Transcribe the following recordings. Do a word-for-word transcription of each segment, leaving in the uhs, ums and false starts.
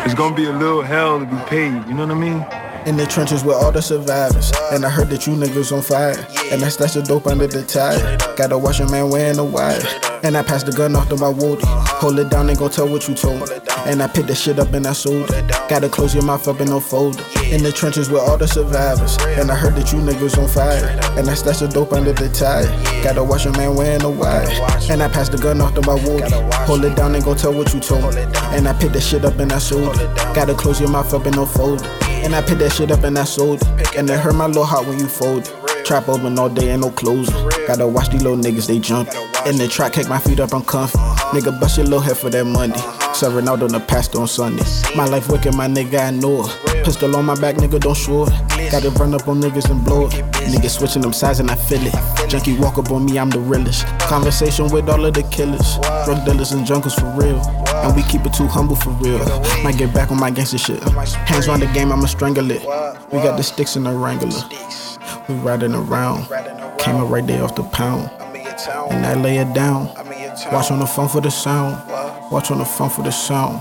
It's gonna be a little hell to be paid, you know what I mean? In the trenches with all the survivors. And I heard that you niggas on fire. And I stashed the dope under the tire. Gotta watch a man wearing the wire. And I passed the gun off to my woody. Hold it down, ain't gon' tell what you told. And I picked the shit up and I sold it. Gotta close your mouth up and no folder. In the trenches with all the survivors. And I heard that you niggas on fire. And I stashed the dope under the tire. Gotta watch a man wearing the wire. And I passed the gun off to my woody. Hold it down, ain't gon' tell what you told. And I picked the shit up and I sold it. Gotta close your mouth up and no folder. And I picked that shit up and I sold it. And it hurt my little heart when you fold it. Trap open all day, ain't no closing. Gotta watch these little niggas, they jump. In the track, kick my feet up, I'm comfy. Nigga, bust your little head for that Monday. Serving out on the pastor on Sunday. My life wicked, my nigga, I know it. Pistol on my back, nigga, don't show it. Gotta run up on niggas and blow it. Niggas switching them sides and I feel it. Junkie walk up on me, I'm the realest. Conversation with all of the killers. Drug dealers and junkers for real. And we keep it too humble for real. Might get back on my gangster shit. Hands on the game, I'ma strangle it. We got the sticks in the Wrangler. We riding around. Came up right there off the pound. And I lay it down. Watch on the phone for the sound. Watch on the phone for the sound.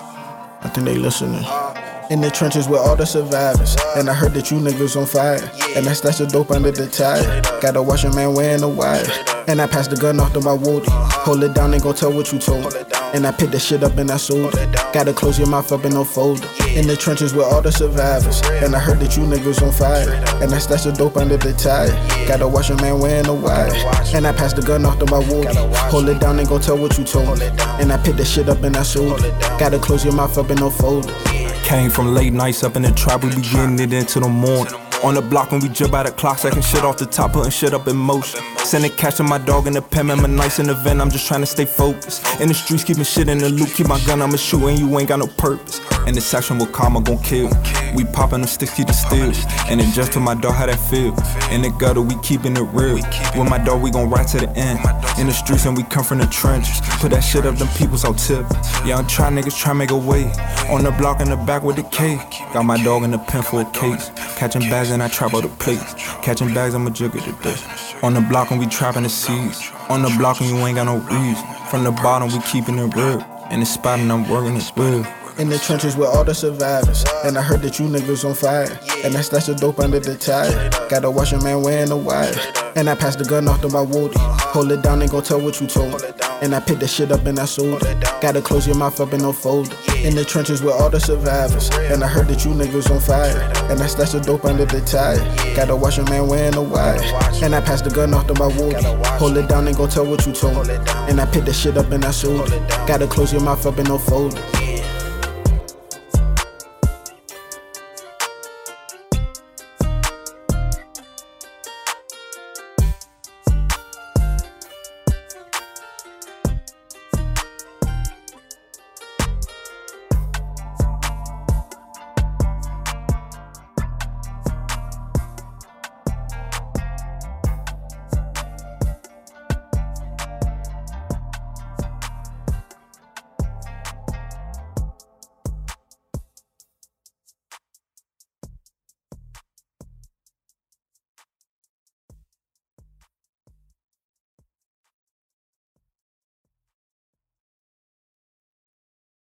I think they listening. In the trenches with all the survivors. And I heard that you niggas on fire. And I stashed the dope under the tire. Gotta watch a man wearing the wire. And I passed the gun off to my woody. Hold it down, ain't gon' tell what you told. And I picked the shit up and I sold it. Gotta close your mouth up and no folder. In the trenches with all the survivors. And I heard that you niggas on fire. And I stashed the dope under the tire. Gotta watch a man wearing the wire. And I passed the gun off to my woody. Hold it down, ain't gon' tell what you told. And I picked the shit up and I sold it. Gotta close your mouth up and no folder. Came from late nights up in the trap, we be getting it into the morning. On the block when we jump out of clock, second shit off the top, putting shit up in motion. Sending cash to my dog in the pen, man, my nice in the vent, I'm just trying to stay focused. In the streets, keeping shit in the loop, keep my gun, I'ma shoot, and you ain't got no purpose. In the section with karma gon' kill. We poppin' them sticks, keep the steel. And it just to my dog how that feel. In the gutter, we keepin' it real. With my dog, we gon' ride to the end. In the streets, and we come from the trenches. Put that shit up, them peoples out tip. Yeah, I'm try niggas try make a way. On the block in the back with the K. Got my dog in the pen for a case. Catching bags and I trap out the plates. Catching bags, I'm a jugger today. On the block and we trapping the seeds. On the block and you ain't got no reason. From the bottom, we keeping it real. In the spot and I'm working it real. In the trenches with all the survivors. And I heard that you niggas on fire. And I stashed the dope under the tire. Gotta watch a man wearing the wire. And I passed the gun off to my woody. Hold it down, ain't gon' tell what you told. And I picked the shit up and I sold it. Gotta close your mouth up and no folder. In the trenches with all the survivors. And I heard that you niggas on fire. And I stashed the dope under the tire. Gotta watch a man wearing the wire. And I passed the gun off to my woody. Hold it down, ain't gon' tell what you told. And I picked the shit up and I sold it. Gotta close your mouth up and no folder.